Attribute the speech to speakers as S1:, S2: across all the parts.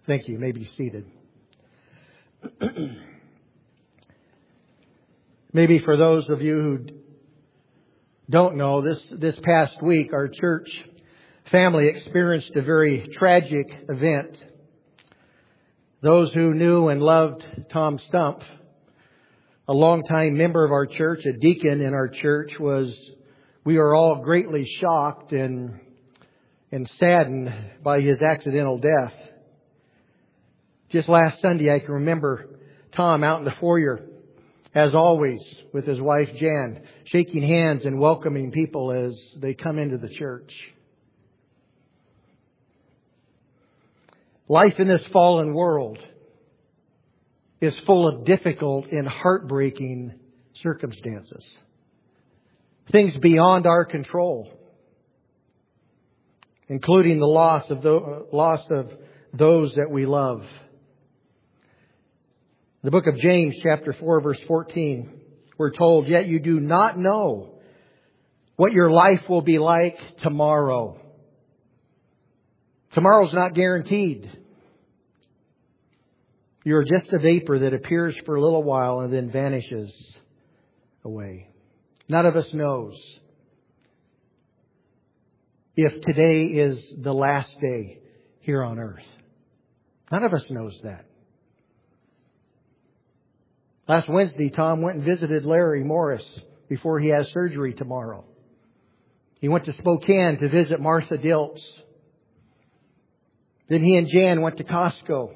S1: Thank you. You may be seated. Maybe for those of you who don't know, this past week our church family experienced a very tragic event. Those who knew and loved Tom Stump, a longtime member of our church, a deacon in our church, we are all greatly shocked and saddened by his accidental death. Just last Sunday, I can remember Tom out in the foyer, as always, with his wife Jan, shaking hands and welcoming people as they come into the church. Life in this fallen world is full of difficult and heartbreaking circumstances. Things beyond our control, including the loss of those that we love. The book of James, chapter 4, verse 14, we're told, "Yet you do not know what your life will be like tomorrow." Tomorrow's not guaranteed. You're just a vapor that appears for a little while and then vanishes away. None of us knows if today is the last day here on earth. None of us knows that. Last Wednesday, Tom went and visited Larry Morris before he has surgery tomorrow. He went to Spokane to visit Martha Diltz. Then he and Jan went to Costco.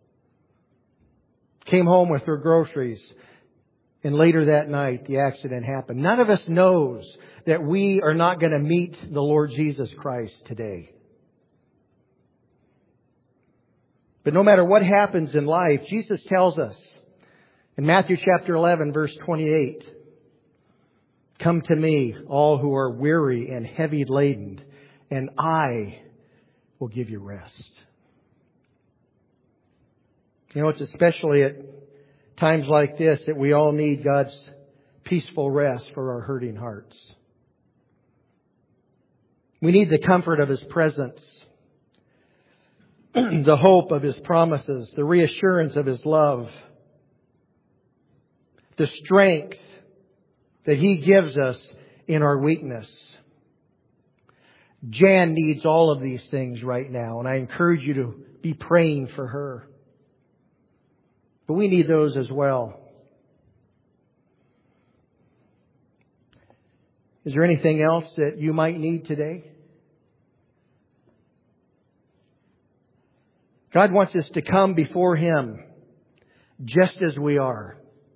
S1: Came home with her groceries. And later that night, the accident happened. None of us knows that we are not going to meet the Lord Jesus Christ today. But no matter what happens in life, Jesus tells us in Matthew chapter 11, verse 28, "Come to me, all who are weary and heavy laden, and I will give you rest." You know, it's especially at times like this that we all need God's peaceful rest for our hurting hearts. We need the comfort of His presence, the hope of His promises, the reassurance of His love, the strength that He gives us in our weakness. Jan needs all of these things right now, and I encourage you to be praying for her. But we need those as well. Is there anything else that you might need today? God wants us to come before Him just as we are.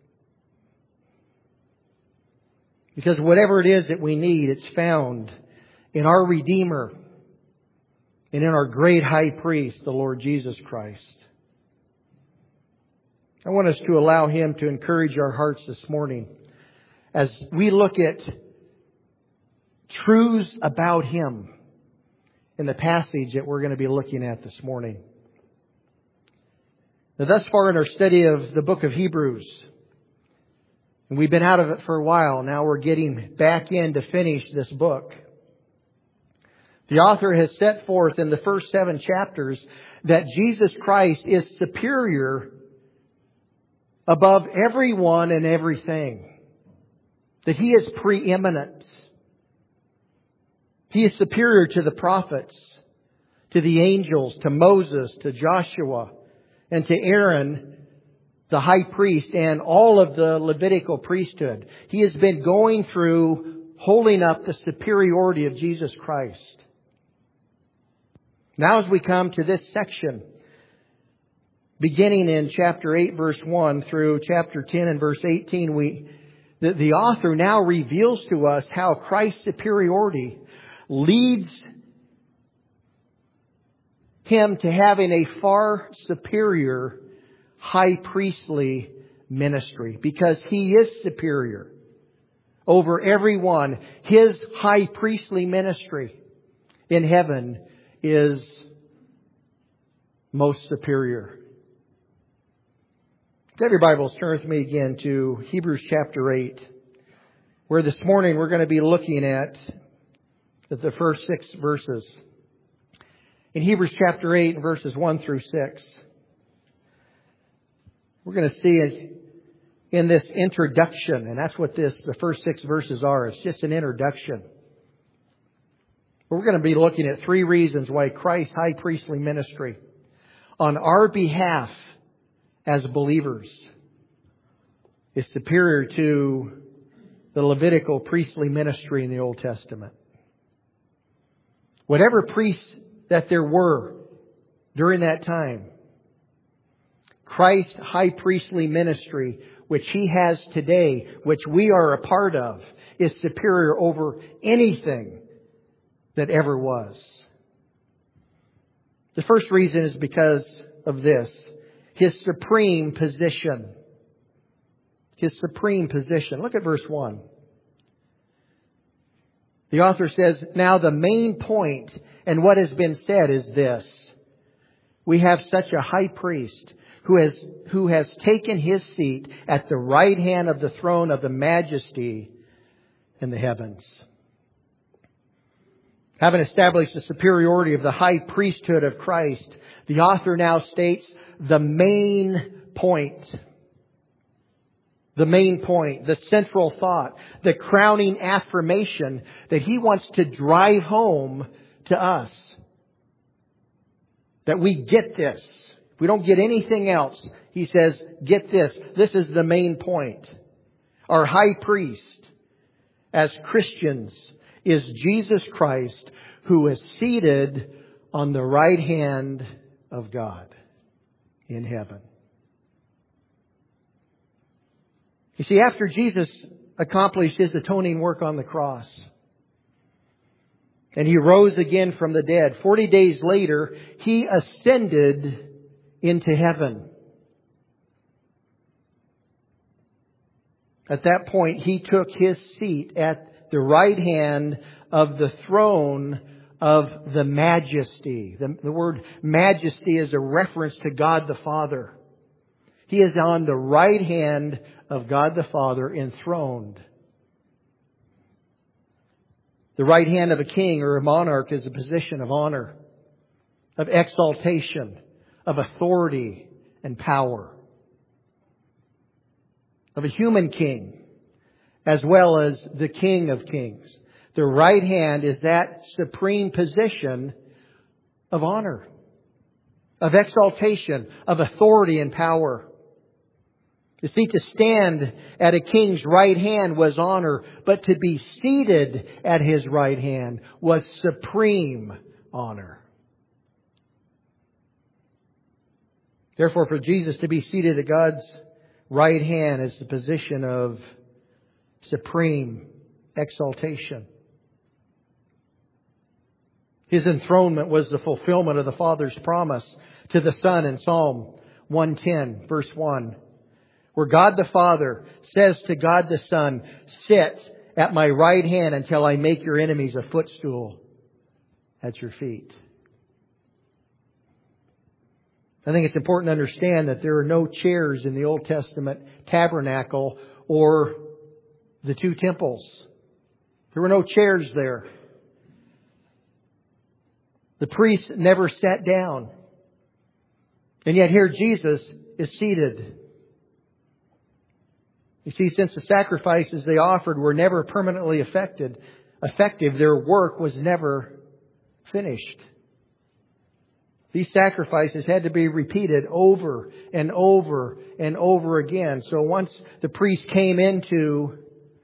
S1: Because whatever it is that we need, it's found in our Redeemer and in our great high priest, the Lord Jesus Christ. I want us to allow Him to encourage our hearts this morning as we look at truths about Him in the passage that we're going to be looking at this morning. Now, thus far in our study of the book of Hebrews, and we've been out of it for a while. Now we're getting back in to finish this book. The author has set forth in the first 7 chapters that Jesus Christ is superior above everyone and everything. That He is preeminent. He is superior to the prophets, to the angels, to Moses, to Joshua, and to Aaron, the high priest, and all of the Levitical priesthood. He has been going through holding up the superiority of Jesus Christ. Now as we come to this section, beginning in chapter 8, verse 1 through chapter 10 and verse 18, the author now reveals to us how Christ's superiority leads Him to having a far superior high priestly ministry, because He is superior over everyone. His high priestly ministry in heaven is most superior. If you have your Bibles, turn with me again to Hebrews chapter 8, where this morning we're going to be looking at the first 6 verses. In Hebrews chapter 8, verses 1 through 6, we're going to see in this introduction, and that's what the first 6 verses are. It's just an introduction. We're going to be looking at 3 reasons why Christ's high priestly ministry on our behalf as believers is superior to the Levitical priestly ministry in the Old Testament. Whatever priests that there were during that time, Christ's high priestly ministry, which He has today, which we are a part of, is superior over anything that ever was. The first reason is because of this: His supreme position. His supreme position. Look at verse 1. The author says, "Now the main point and what has been said is this: we have such a high priest who has taken His seat at the right hand of the throne of the majesty in the heavens." Having established the superiority of the high priesthood of Christ, the author now states the main point. The main point, the central thought, the crowning affirmation that he wants to drive home to us. That we get this. We don't get anything else. He says, get this. This is the main point. Our high priest, as Christians, is Jesus Christ, who is seated on the right hand of God in heaven. You see, after Jesus accomplished His atoning work on the cross, and He rose again from the dead, 40 days later, He ascended into heaven. At that point, He took His seat at the right hand of the throne of the majesty. The word majesty is a reference to God the Father. He is on the right hand of God the Father, enthroned. The right hand of a king or a monarch is a position of honor, of exaltation, of authority and power. Of a human king, as well as the King of Kings. The right hand is that supreme position of honor, of exaltation, of authority and power. You see, to stand at a king's right hand was honor, but to be seated at his right hand was supreme honor. Therefore, for Jesus to be seated at God's right hand is the position of supreme exaltation. His enthronement was the fulfillment of the Father's promise to the Son in Psalm 110, verse 1. Where God the Father says to God the Son, "Sit at my right hand until I make your enemies a footstool at your feet." I think it's important to understand that there are no chairs in the Old Testament tabernacle or the 2 temples. There were no chairs there. The priests never sat down. And yet here Jesus is seated. You see, since the sacrifices they offered were never permanently effective, their work was never finished. These sacrifices had to be repeated over and over and over again. So once the priest came into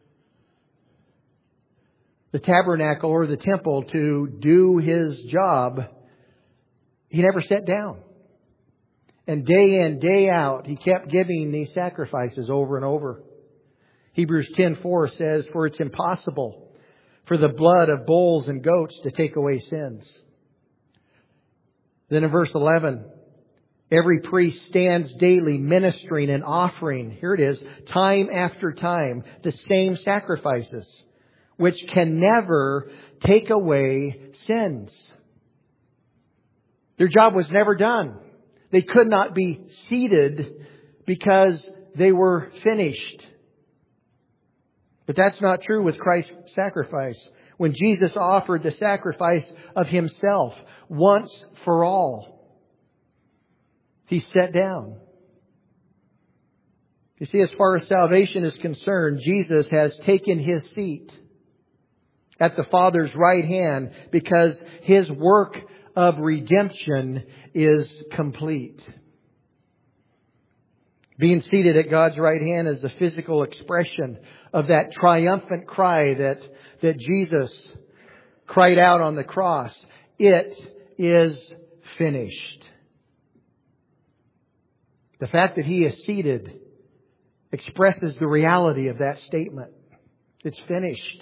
S1: the tabernacle or the temple to do his job, he never sat down. And day in, day out, he kept giving these sacrifices over and over. Hebrews 10:4 says, "For it's impossible for the blood of bulls and goats to take away sins." Then in verse 11, every priest stands daily ministering and offering, here it is, time after time, the same sacrifices, which can never take away sins. Their job was never done. They could not be seated because they were finished. But that's not true with Christ's sacrifice. When Jesus offered the sacrifice of Himself, once for all. He sat down. You see, as far as salvation is concerned, Jesus has taken His seat at the Father's right hand because His work of redemption is complete. Being seated at God's right hand is a physical expression of that triumphant cry that Jesus cried out on the cross. It is finished. The fact that He is seated expresses the reality of that statement. It's finished.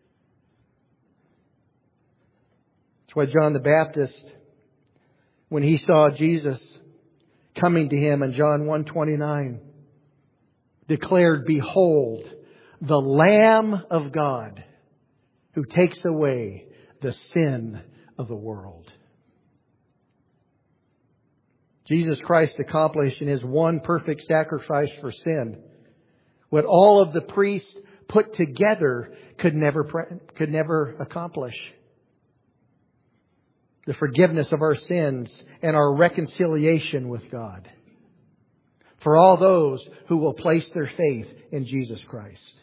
S1: That's why John the Baptist, when he saw Jesus coming to him in John 1:29, declared, "Behold, the Lamb of God who takes away the sin of the world." Jesus Christ accomplished in His one perfect sacrifice for sin what all of the priests put together could never accomplish. The forgiveness of our sins and our reconciliation with God for all those who will place their faith in Jesus Christ.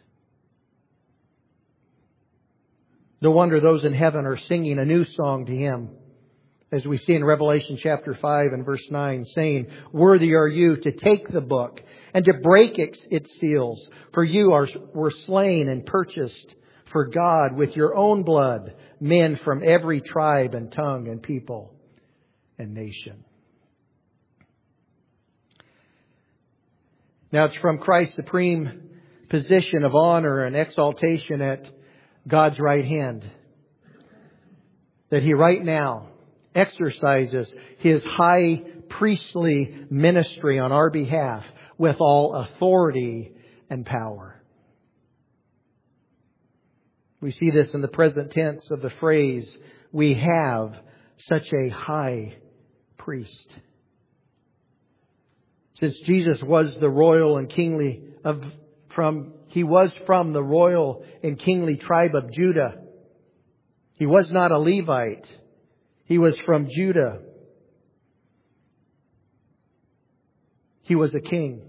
S1: No wonder those in heaven are singing a new song to Him, as we see in Revelation chapter 5 and verse 9, saying, "Worthy are you to take the book and to break its seals, for you were slain and purchased for God with your own blood, men from every tribe and tongue and people and nation." Now it's from Christ's supreme position of honor and exaltation at God's right hand that He right now exercises His high priestly ministry on our behalf with all authority and power. We see this in the present tense of the phrase, "We have such a high priest." Since Jesus was the royal and kingly He was from the royal and kingly tribe of Judah. He was not a Levite. He was from Judah. He was a king.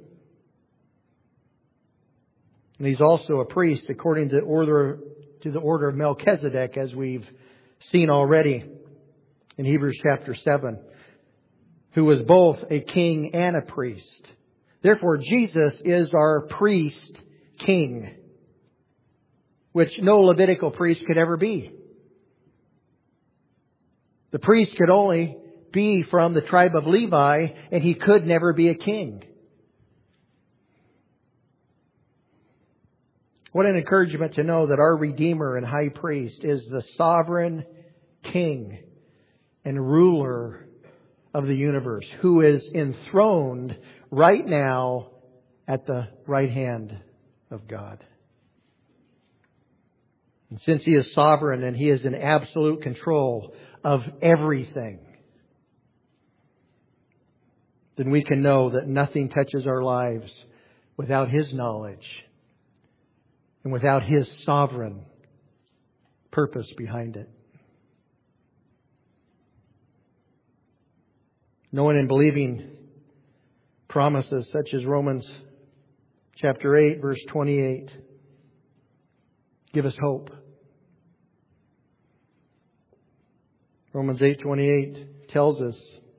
S1: And He's also a priest according to the order of Melchizedek, as we've seen already in Hebrews chapter 7, who was both a king and a priest. Therefore, Jesus is our priest king, which no Levitical priest could ever be. The priest could only be from the tribe of Levi, and he could never be a king. What an encouragement to know that our Redeemer and High Priest is the sovereign King and ruler of the universe, who is enthroned right now at the right hand of God. And since He is sovereign and He is in absolute control of everything, then we can know that nothing touches our lives without His knowledge and without His sovereign purpose behind it. Knowing and believing promises such as Romans chapter 8, verse 28, give us hope. Romans 8:28 tells us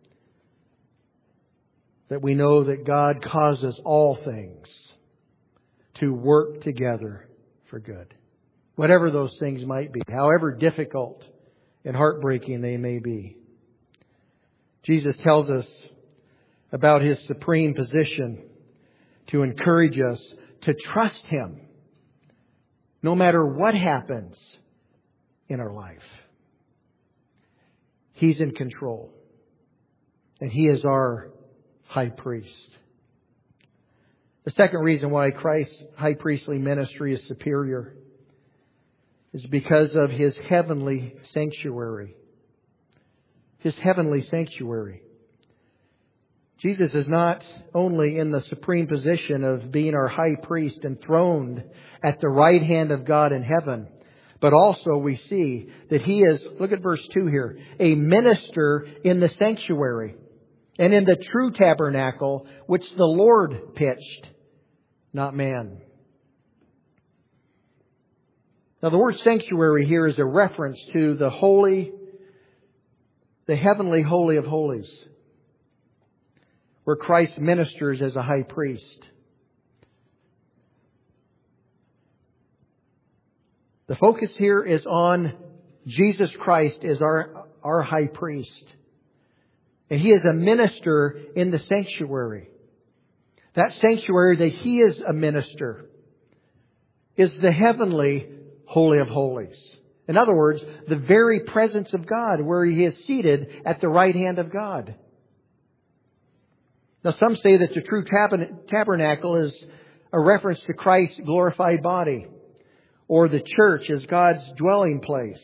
S1: that we know that God causes all things to work together for good. Whatever those things might be, however difficult and heartbreaking they may be. Jesus tells us about His supreme position to encourage us to trust Him no matter what happens in our life. He's in control, and He is our high priest. The second reason why Christ's high priestly ministry is superior is because of His heavenly sanctuary. His heavenly sanctuary. Jesus is not only in the supreme position of being our high priest enthroned at the right hand of God in heaven, But also we see that He is, look at verse 2 here, a minister in the sanctuary and in the true tabernacle which the Lord pitched, not man. Now the word sanctuary here is a reference to the heavenly holy of holies, where Christ ministers as a high priest. The focus here is on Jesus Christ as our high priest. And He is a minister in the sanctuary. That sanctuary that He is a minister is the heavenly holy of holies. In other words, the very presence of God, where He is seated at the right hand of God. Now some say that the true tabernacle is a reference to Christ's glorified body, or the church as God's dwelling place.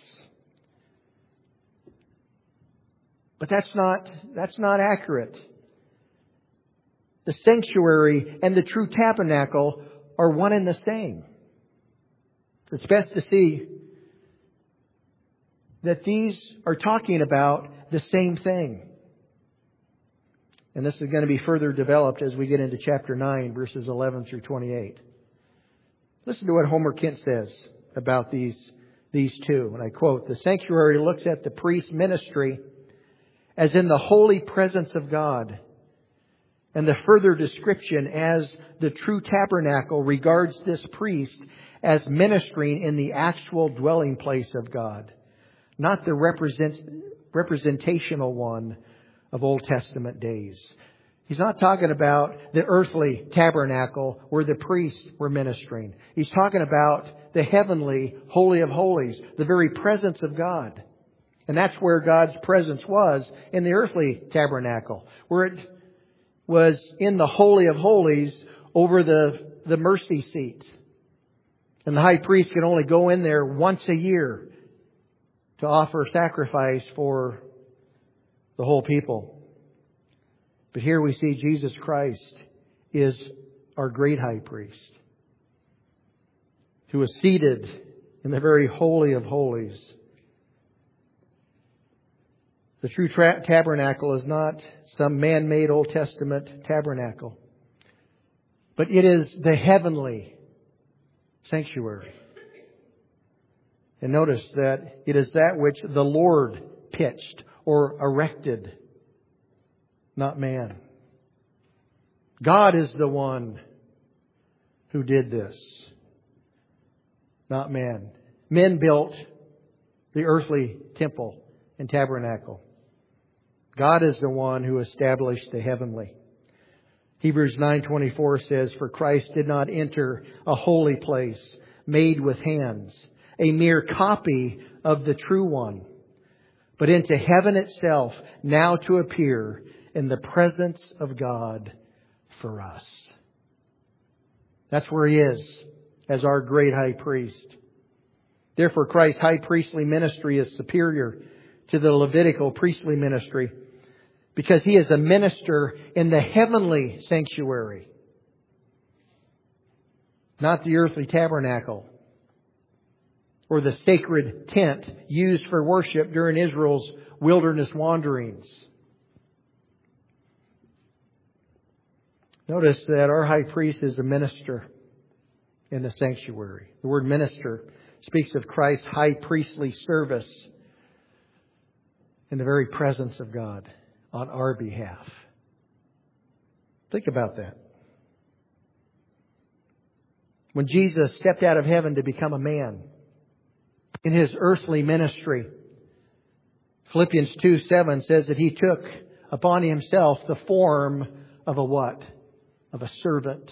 S1: But that's not accurate. The sanctuary and the true tabernacle are one and the same. It's best to see that these are talking about the same thing. And this is going to be further developed as we get into chapter 9, verses 11 through 28. Listen to what Homer Kent says about these two. And I quote, "The sanctuary looks at the priest's ministry as in the holy presence of God. And the further description as the true tabernacle regards this priest as ministering in the actual dwelling place of God, not the representational one of Old Testament days." He's not talking about the earthly tabernacle where the priests were ministering. He's talking about the heavenly holy of holies, the very presence of God. And that's where God's presence was in the earthly tabernacle, where it was in the holy of holies over the mercy seat. And the high priest could only go in there once a year to offer sacrifice for the whole people. But here we see Jesus Christ is our great high priest, who is seated in the very holy of holies. The true tabernacle is not some man-made Old Testament tabernacle, but it is the heavenly sanctuary. And notice that it is that which the Lord pitched or erected, not man. God is the one who did this, not man. Men built the earthly temple and tabernacle. God is the one who established the heavenly. Hebrews 9:24 says, "For Christ did not enter a holy place made with hands, a mere copy of the true one, but into heaven itself, now to appear in the presence of God for us." That's where He is as our great high priest. Therefore, Christ's high priestly ministry is superior to the Levitical priestly ministry, because He is a minister in the heavenly sanctuary, not the earthly tabernacle or the sacred tent used for worship during Israel's wilderness wanderings. Notice that our high priest is a minister in the sanctuary. The word minister speaks of Christ's high priestly service in the very presence of God on our behalf. Think about that. When Jesus stepped out of heaven to become a man in His earthly ministry, Philippians 2:7 says that He took upon Himself the form of a what? Of a servant.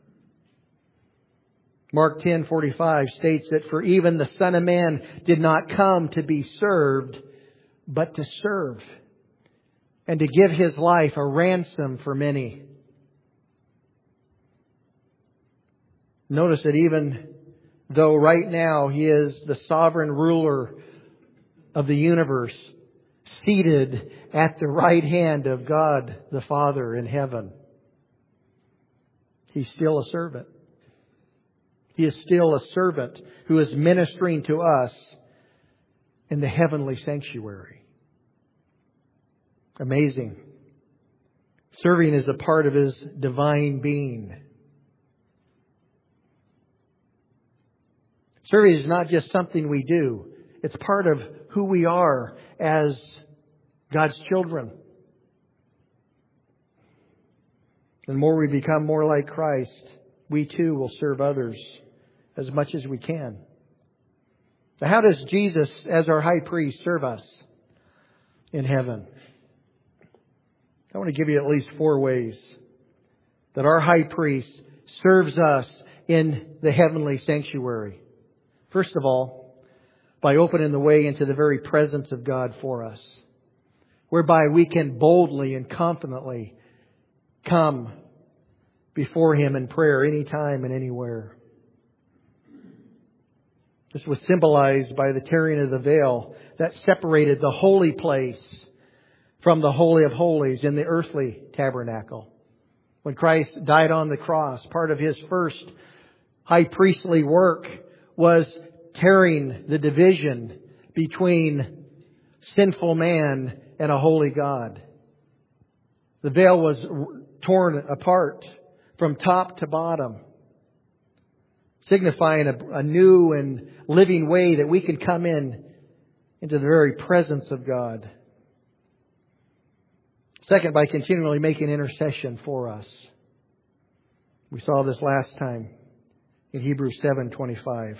S1: Mark 10:45 states that for even the Son of Man did not come to be served, but to serve, and to give His life a ransom for many. Notice that even though right now He is the sovereign ruler of the universe, seated at the right hand of God the Father in heaven, He's still a servant. He is still a servant who is ministering to us in the heavenly sanctuary. Amazing. Serving is a part of His divine being. Serving is not just something we do. It's part of who we are as God's children. The more we become more like Christ, we too will serve others as much as we can. Now, how does Jesus, as our high priest, serve us in heaven? I want to give you at least 4 ways that our high priest serves us in the heavenly sanctuary. First of all, by opening the way into the very presence of God for us, whereby we can boldly and confidently come before Him in prayer anytime and anywhere. This was symbolized by the tearing of the veil that separated the holy place from the Holy of Holies in the earthly tabernacle. When Christ died on the cross, part of His first high priestly work was tearing the division between sinful man and a holy God. The veil was torn apart from top to bottom, signifying a new and living way that we can come into the very presence of God. Second, by continually making intercession for us. We saw this last time in Hebrews 7:25.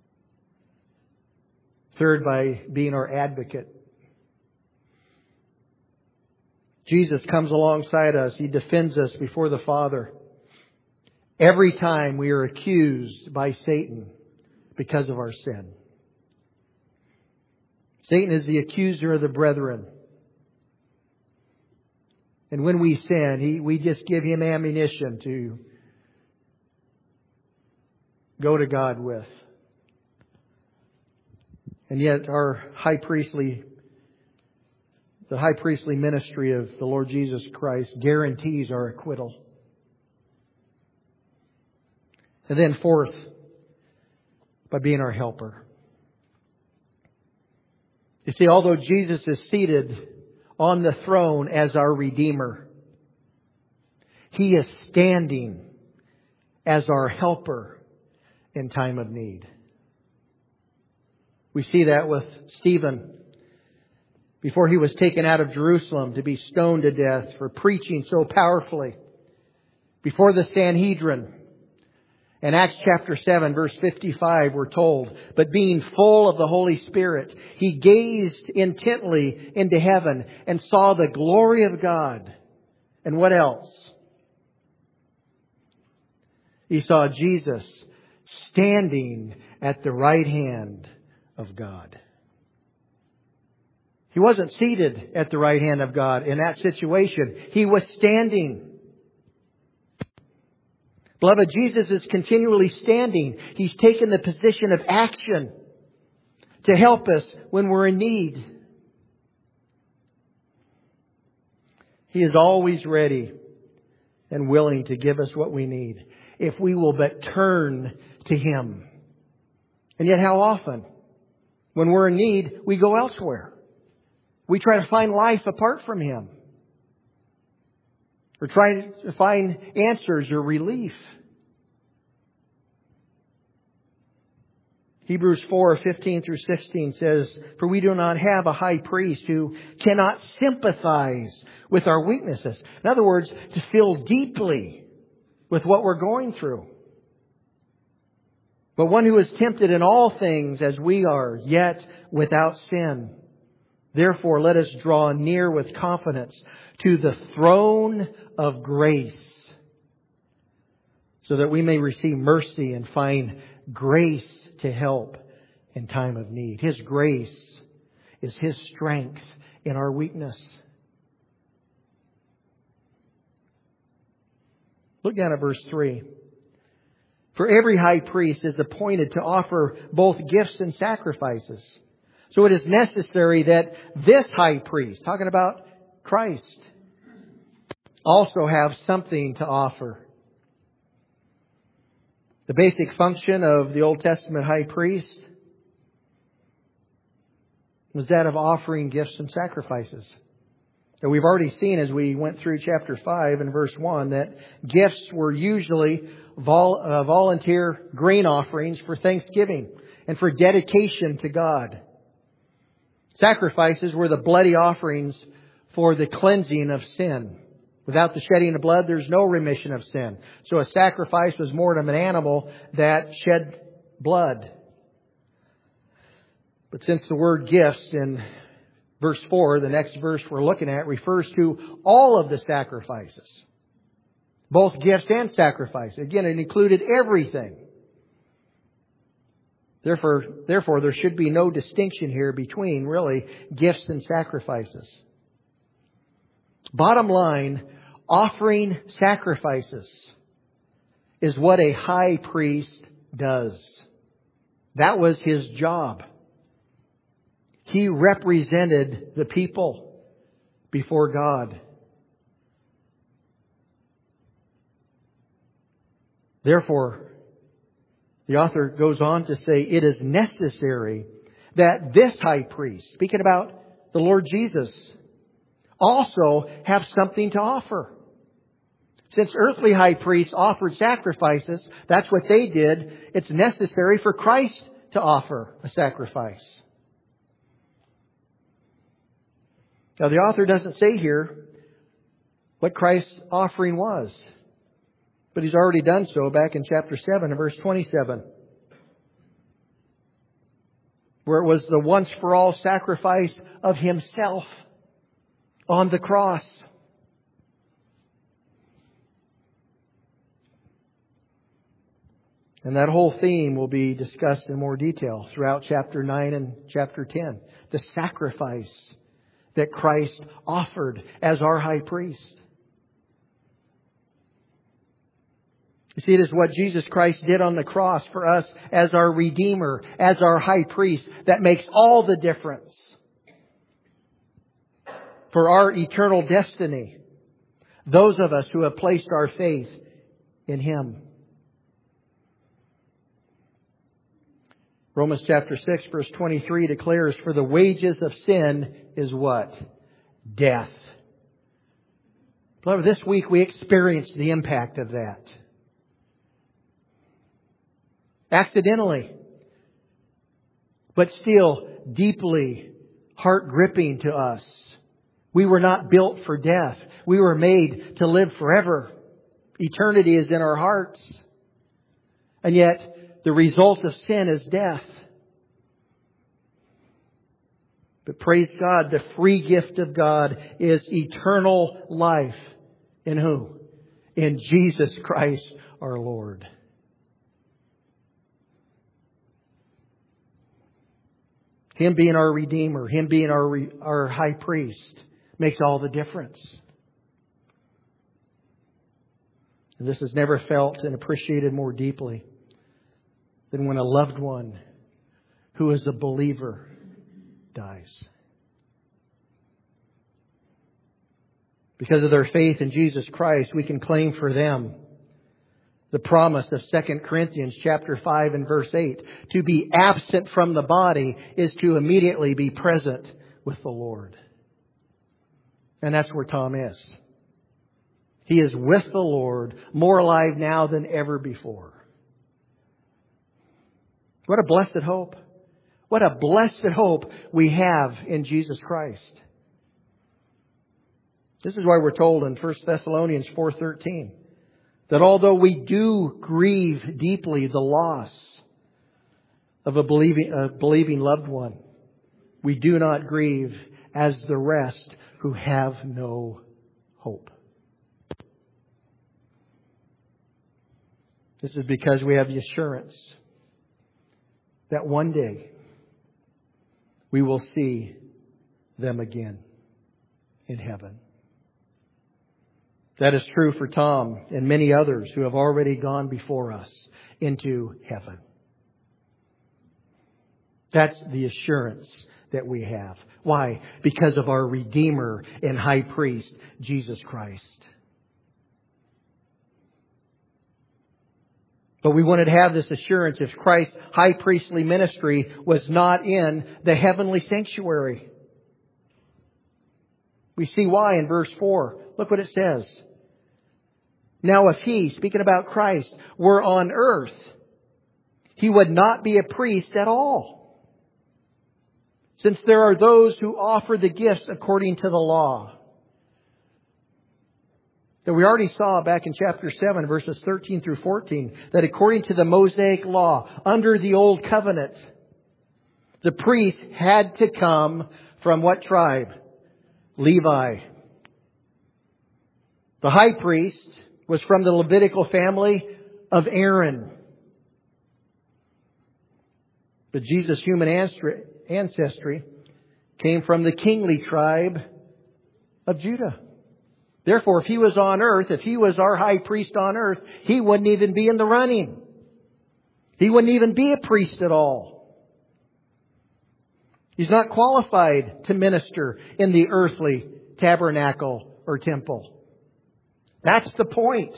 S1: Third, by being our advocate. Jesus comes alongside us. He defends us before the Father every time we are accused by Satan because of our sin. Satan is the accuser of the brethren. And when we sin, we just give him ammunition to go to God with. And yet the high priestly ministry of the Lord Jesus Christ guarantees our acquittal. And then fourth, by being our helper. You see, although Jesus is seated on the throne as our Redeemer, He is standing as our helper in time of need. We see that with Stephen before he was taken out of Jerusalem to be stoned to death for preaching so powerfully. Before the Sanhedrin, in Acts chapter 7, verse 55, we're told, but being full of the Holy Spirit, he gazed intently into heaven and saw the glory of God. And what else? He saw Jesus standing at the right hand of God. He wasn't seated at the right hand of God in that situation. He was standing. Beloved, Jesus is continually standing. He's taken the position of action to help us when we're in need. He is always ready and willing to give us what we need if we will but turn to Him. And yet how often, when we're in need, we go elsewhere. We try to find life apart from Him. We're trying to find answers or relief. Hebrews 4:15 through 16 says, for we do not have a high priest who cannot sympathize with our weaknesses. In other words, to feel deeply with what we're going through. But one who is tempted in all things as we are, yet without sin. Therefore, let us draw near with confidence to the throne of grace, so that we may receive mercy and find grace to help in time of need. His grace is His strength in our weakness. Look down at verse 3. For every high priest is appointed to offer both gifts and sacrifices. So it is necessary that this high priest, talking about Christ, also have something to offer. The basic function of the Old Testament high priest was that of offering gifts and sacrifices. And we've already seen as we went through chapter 5 and verse 1 that gifts were usually volunteer grain offerings for thanksgiving and for dedication to God. Sacrifices were the bloody offerings for the cleansing of sin. Without the shedding of blood, there's no remission of sin. So a sacrifice was more of an animal that shed blood. But since the word gifts in verse 4, the next verse we're looking at, refers to all of the sacrifices. Both gifts and sacrifice. Again, it included everything. Therefore, there should be no distinction here between, really, gifts and sacrifices. Bottom line, offering sacrifices is what a high priest does. That was his job. He represented the people before God. Therefore, the author goes on to say it is necessary that this high priest, speaking about the Lord Jesus, also have something to offer. Since earthly high priests offered sacrifices, that's what they did. It's necessary for Christ to offer a sacrifice. Now, the author doesn't say here what Christ's offering was. But He's already done so back in chapter 7 and verse 27. Where it was the once for all sacrifice of Himself on the cross. And that whole theme will be discussed in more detail throughout chapter 9 and chapter 10. The sacrifice that Christ offered as our high priest. You see, it is what Jesus Christ did on the cross for us as our Redeemer, as our high priest, that makes all the difference for our eternal destiny. Those of us who have placed our faith in Him. Romans chapter 6 verse 23 declares, for the wages of sin is what? Death. Beloved, this week we experienced the impact of that. Accidentally, but still deeply heart-gripping to us. We were not built for death. We were made to live forever. Eternity is in our hearts. And yet, the result of sin is death. But praise God, the free gift of God is eternal life. In who? In Jesus Christ our Lord. Him being our Redeemer, Him being our high priest, makes all the difference. And this is never felt and appreciated more deeply than when a loved one who is a believer dies. Because of their faith in Jesus Christ, we can claim for them the promise of 2 Corinthians chapter 5 and verse 8. To be absent from the body is to immediately be present with the Lord. And that's where Tom is. He is with the Lord, more alive now than ever before. What a blessed hope. What a blessed hope we have in Jesus Christ. This is why we're told in 1 Thessalonians 4:13 that although we do grieve deeply the loss of a believing loved one, we do not grieve as the rest who have no hope. This is because we have the assurance that one day we will see them again in heaven. That is true for Tom and many others who have already gone before us into heaven. That's the assurance that we have. Why? Because of our Redeemer and High Priest, Jesus Christ. But we wanted to have this assurance if Christ's high priestly ministry was not in the heavenly sanctuary. We see why in verse 4. Look what it says. Now if He, speaking about Christ, were on earth, He would not be a priest at all, since there are those who offer the gifts according to the law. So we already saw back in chapter 7, verses 13 through 14, that according to the Mosaic law, under the Old Covenant, the priest had to come from what tribe? Levi. The high priest was from the Levitical family of Aaron. But Jesus' human ancestry came from the kingly tribe of Judah. Therefore, if He was on earth, if He was our high priest on earth, He wouldn't even be in the running. He wouldn't even be a priest at all. He's not qualified to minister in the earthly tabernacle or temple. That's the point.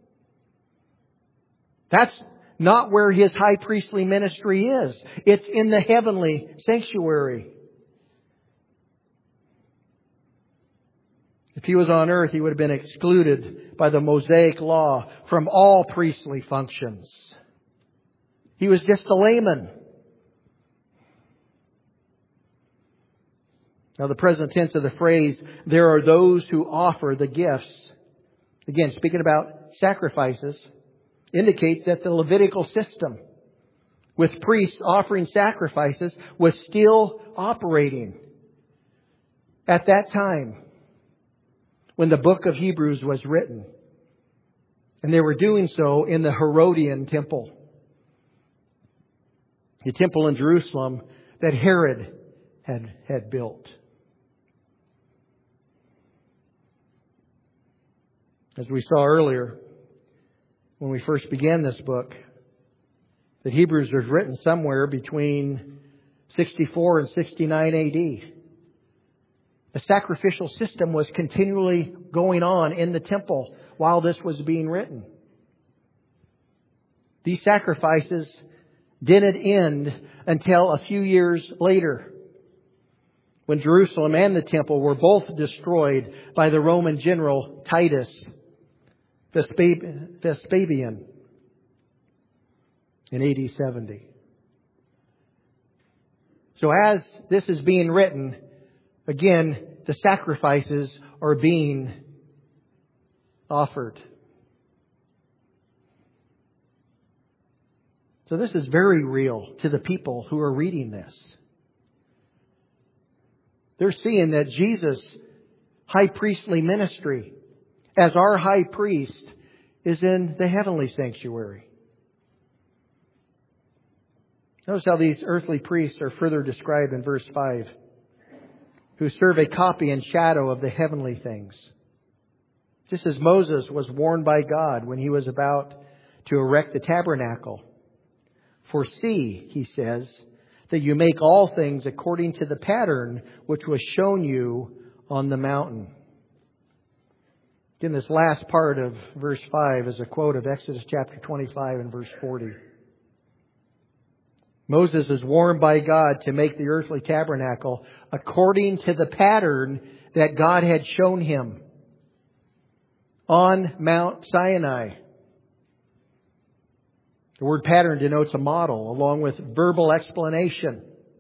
S1: That's not where His high priestly ministry is. It's in the heavenly sanctuary. If He was on earth, He would have been excluded by the Mosaic law from all priestly functions. He was just a layman. Now, the present tense of the phrase, there are those who offer the gifts, again, speaking about sacrifices, indicates that the Levitical system with priests offering sacrifices was still operating at that time when the book of Hebrews was written. And they were doing so in the Herodian temple, the temple in Jerusalem that Herod had built. As we saw earlier, when we first began this book, that Hebrews was written somewhere between 64 and 69 AD. A sacrificial system was continually going on in the temple while this was being written. These sacrifices didn't end until a few years later, when Jerusalem and the temple were both destroyed by the Roman general Titus Vespasian in AD 70. So as this is being written, again, the sacrifices are being offered. So this is very real to the people who are reading this. They're seeing that Jesus' high priestly ministry as our high priest is in the heavenly sanctuary. Notice how these earthly priests are further described in verse 5. Who serve a copy and shadow of the heavenly things. Just as Moses was warned by God when he was about to erect the tabernacle. For see, He says, that you make all things according to the pattern which was shown you on the mountain. Again, this last part of verse 5 is a quote of Exodus chapter 25 and verse 40. Moses is warned by God to make the earthly tabernacle according to the pattern that God had shown him on Mount Sinai. The word pattern denotes a model along with verbal explanation.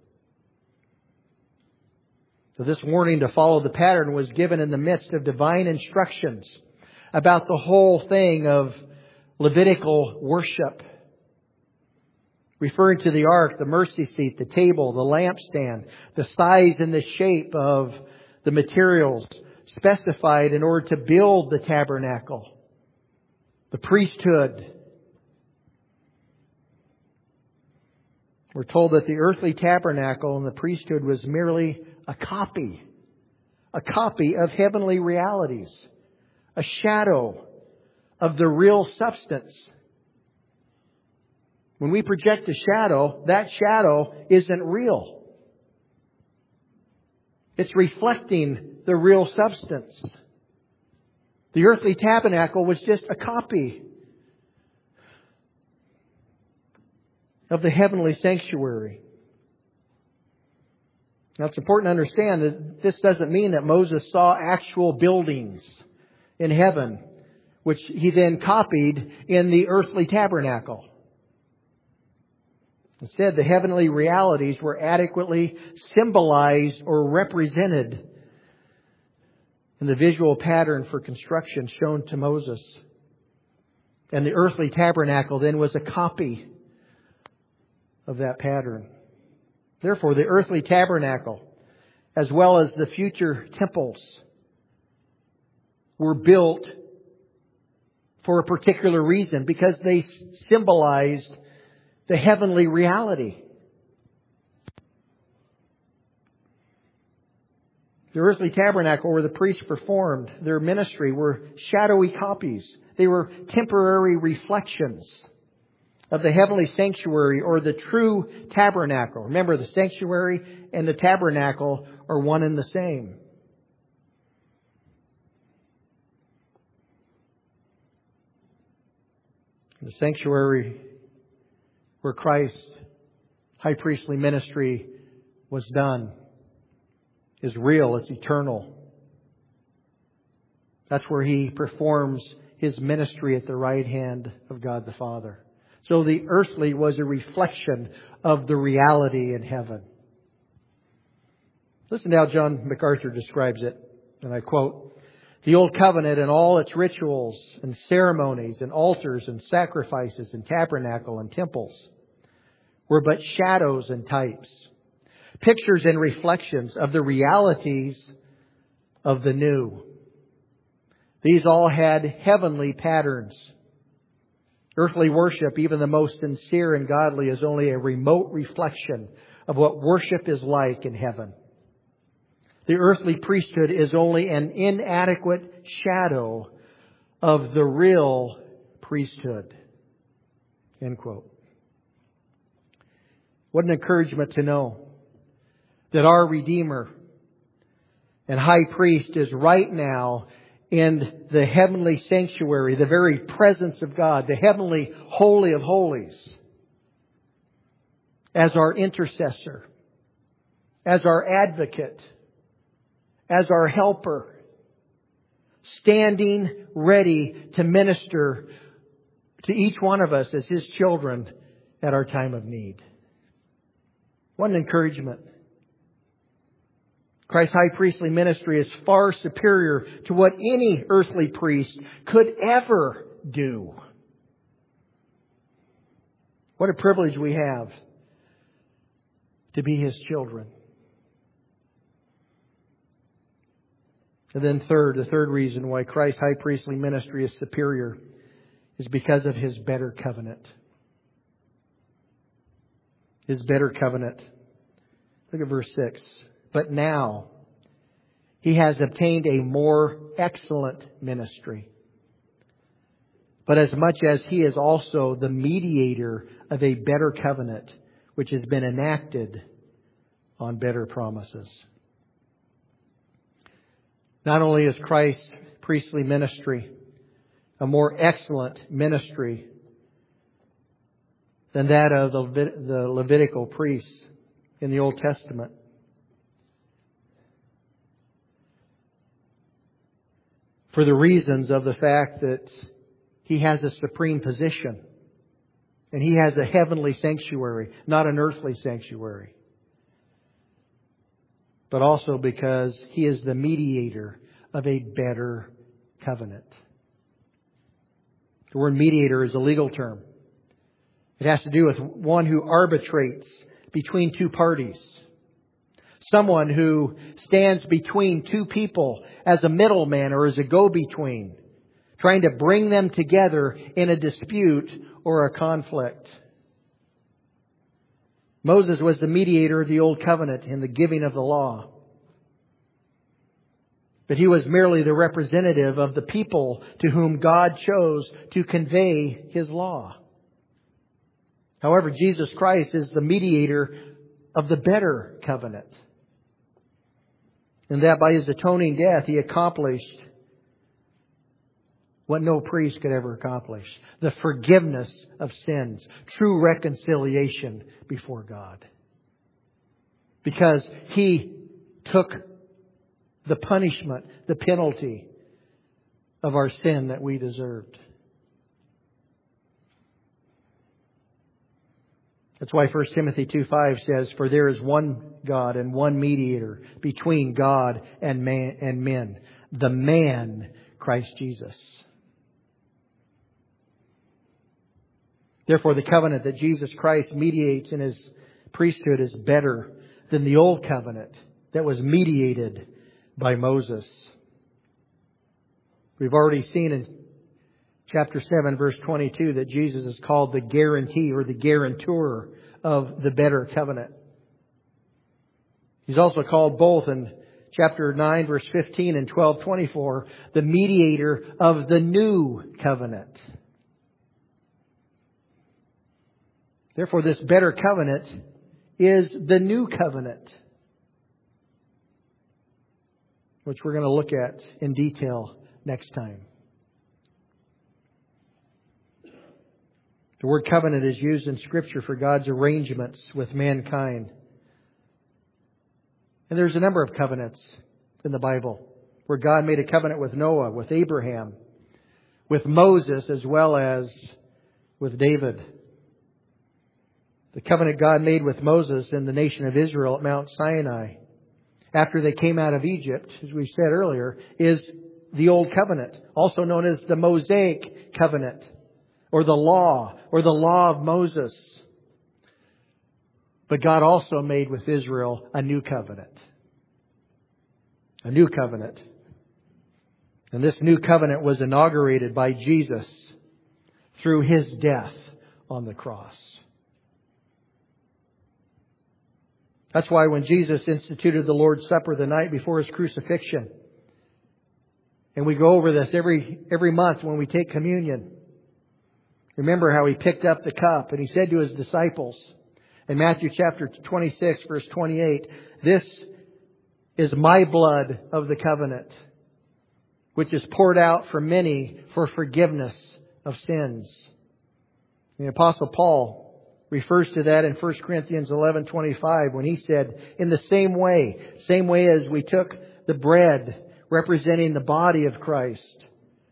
S1: So this warning to follow the pattern was given in the midst of divine instructions about the whole thing of Levitical worship. Referring to the ark, the mercy seat, the table, the lampstand, the size and the shape of the materials specified in order to build the tabernacle. The priesthood. We're told that the earthly tabernacle and the priesthood was merely a copy of heavenly realities, a shadow of the real substance. When we project a shadow, that shadow isn't real. It's reflecting the real substance. The earthly tabernacle was just a copy. of the heavenly sanctuary. Now it's important to understand that this doesn't mean that Moses saw actual buildings in heaven, which he then copied in the earthly tabernacle. Instead, the heavenly realities were adequately symbolized or represented in the visual pattern for construction shown to Moses. And the earthly tabernacle then was a copy of that pattern. Therefore, the earthly tabernacle, as well as the future temples, were built for a particular reason, because they symbolized the heavenly reality. The earthly tabernacle where the priests performed their ministry were shadowy copies. They were temporary reflections of the heavenly sanctuary or the true tabernacle. Remember, the sanctuary and the tabernacle are one and the same. The sanctuary where Christ's high priestly ministry was done is real. It's eternal. That's where He performs His ministry at the right hand of God the Father. So the earthly was a reflection of the reality in heaven. Listen to how John MacArthur describes it, and I quote, "The Old Covenant and all its rituals and ceremonies and altars and sacrifices and tabernacle and temples were but shadows and types, pictures and reflections of the realities of the new. These all had heavenly patterns. Earthly worship, even the most sincere and godly, is only a remote reflection of what worship is like in heaven. The earthly priesthood is only an inadequate shadow of the real priesthood." End quote. What an encouragement to know that our Redeemer and High Priest is right now in the heavenly sanctuary, the very presence of God, the heavenly Holy of Holies, as our intercessor, as our advocate, as our helper, standing ready to minister to each one of us as His children at our time of need. What an encouragement. Christ's high priestly ministry is far superior to what any earthly priest could ever do. What a privilege we have to be His children. And then the third reason why Christ's high priestly ministry is superior is because of His better covenant. His better covenant. Look at verse 6. "But now He has obtained a more excellent ministry. But as much as He is also the mediator of a better covenant, which has been enacted on better promises." Not only is Christ's priestly ministry a more excellent ministry than that of the Levitical priests in the Old Testament, for the reasons of the fact that He has a supreme position and He has a heavenly sanctuary, not an earthly sanctuary. But also because He is the mediator of a better covenant. The word mediator is a legal term. It has to do with one who arbitrates between two parties. Someone who stands between two people as a middleman or as a go-between, trying to bring them together in a dispute or a conflict. Moses was the mediator of the Old Covenant in the giving of the law. But he was merely the representative of the people to whom God chose to convey His law. However, Jesus Christ is the mediator of the better covenant. And that by His atoning death, He accomplished what no priest could ever accomplish. The forgiveness of sins. True reconciliation before God. Because He took the punishment, the penalty of our sin that we deserved. That's why 1 Timothy 2:5 says, "For there is one God and one mediator between God and men, the man, Christ Jesus." Therefore, the covenant that Jesus Christ mediates in His priesthood is better than the old covenant that was mediated by Moses. We've already seen in chapter 7, verse 22, that Jesus is called the guarantee or the guarantor of the better covenant. He's also called both in chapter 9, verse 15 and 12:24, the mediator of the new covenant. Therefore, this better covenant is the new covenant, which we're going to look at in detail next time. The word covenant is used in Scripture for God's arrangements with mankind. And there's a number of covenants in the Bible where God made a covenant with Noah, with Abraham, with Moses, as well as with David. The covenant God made with Moses and the nation of Israel at Mount Sinai after they came out of Egypt, as we said earlier, is the Old Covenant, also known as the Mosaic Covenant, or the Law of Moses. But God also made with Israel a new covenant. A new covenant. And this new covenant was inaugurated by Jesus through His death on the cross. That's why when Jesus instituted the Lord's Supper the night before His crucifixion, and we go over this every month when we take communion, remember how He picked up the cup and He said to His disciples in Matthew chapter 26, verse 28, "This is my blood of the covenant, which is poured out for many for forgiveness of sins." The Apostle Paul refers to that in 1 Corinthians 11:25 when he said, "In the same way as we took the bread representing the body of Christ,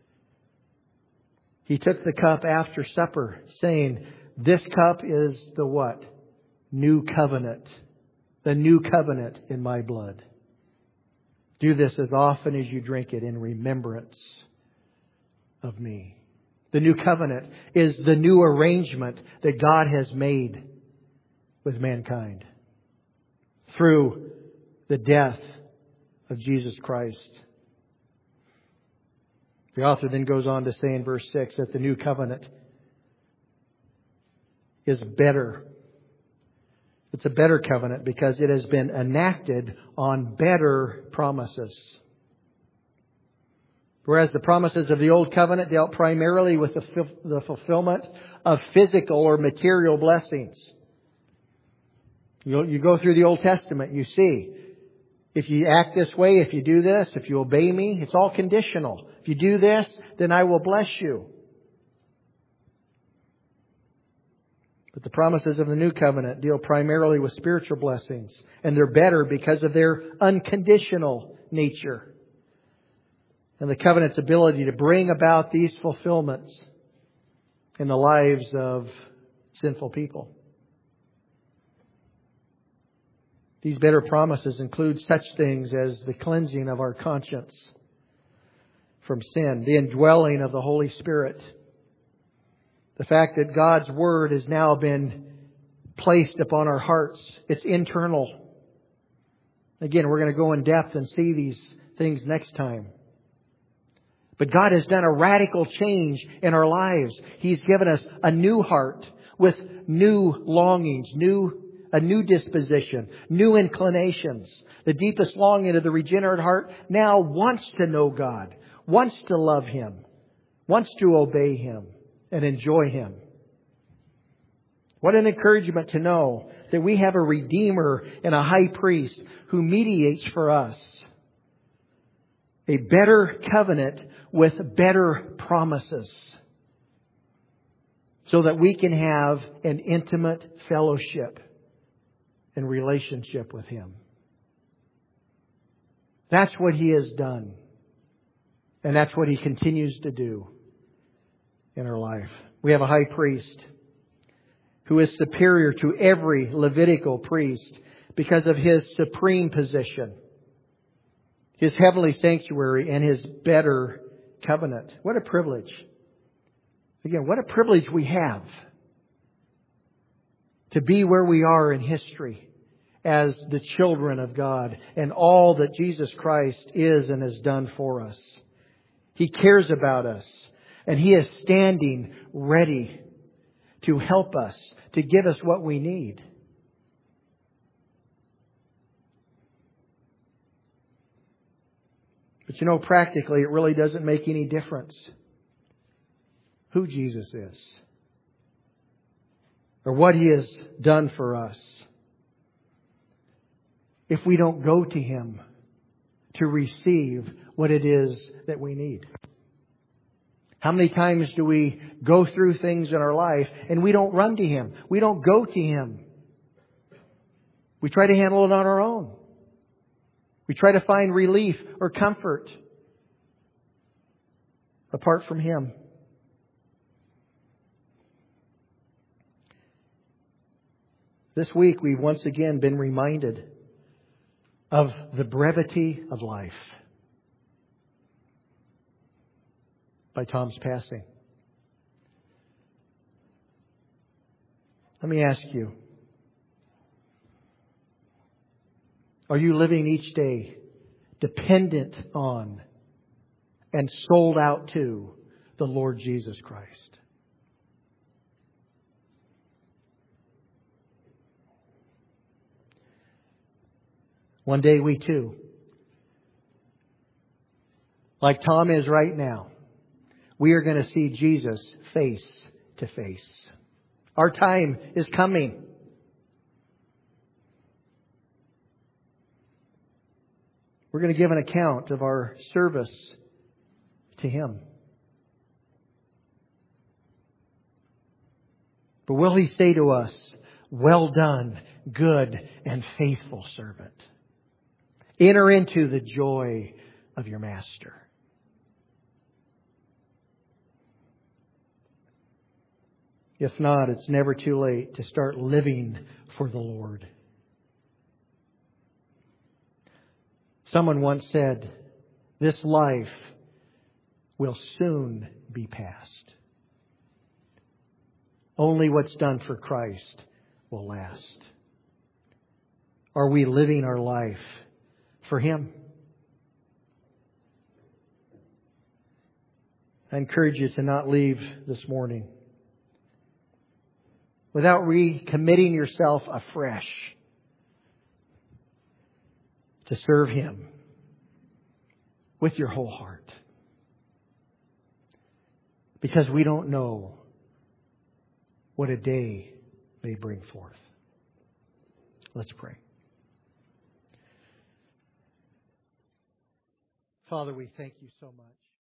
S1: He took the cup after supper, saying, 'This cup is the what? New covenant. The new covenant in my blood. Do this as often as you drink it in remembrance of me.'" The new covenant is the new arrangement that God has made with mankind through the death of Jesus Christ. The author then goes on to say in verse 6 that the new covenant is better. It's a better covenant because it has been enacted on better promises. Whereas the promises of the Old Covenant dealt primarily with the fulfillment of physical or material blessings. You go through the Old Testament, you see, if you act this way, if you do this, if you obey me, it's all conditional. If you do this, then I will bless you. But the promises of the New Covenant deal primarily with spiritual blessings. And they're better because of their unconditional nature. And the covenant's ability to bring about these fulfillments in the lives of sinful people. These better promises include such things as the cleansing of our conscience from sin, the indwelling of the Holy Spirit, the fact that God's Word has now been placed upon our hearts. It's internal. Again, we're going to go in depth and see these things next time. But God has done a radical change in our lives. He's given us a new heart with new longings, a new disposition, new inclinations. The deepest longing of the regenerate heart now wants to know God, wants to love Him, wants to obey Him and enjoy Him. What an encouragement to know that we have a Redeemer and a High Priest who mediates for us. A better covenant with better promises so that we can have an intimate fellowship and relationship with Him. That's what He has done. And that's what He continues to do in our life. We have a high priest who is superior to every Levitical priest because of His supreme position, His heavenly sanctuary, and His better covenant. What a privilege. Again, what a privilege we have to be where we are in history as the children of God and all that Jesus Christ is and has done for us. He cares about us, and He is standing ready to help us, to give us what we need. But you know, practically, it really doesn't make any difference who Jesus is or what He has done for us if we don't go to Him to receive what it is that we need. How many times do we go through things in our life and we don't run to Him? We don't go to Him. We try to handle it on our own. We try to find relief or comfort apart from Him. This week we've once again been reminded of the brevity of life by Tom's passing. Let me ask you, are you living each day dependent on and sold out to the Lord Jesus Christ? One day we too, like Tom is right now, we are going to see Jesus face to face. Our time is coming. We're going to give an account of our service to Him. But will He say to us, "Well done, good and faithful servant. Enter into the joy of your master"? If not, it's never too late to start living for the Lord. Someone once said, "This life will soon be past. Only what's done for Christ will last." Are we living our life for Him? I encourage you to not leave this morning without recommitting yourself afresh to serve Him with your whole heart. Because we don't know what a day may bring forth. Let's pray. Father, we thank You so much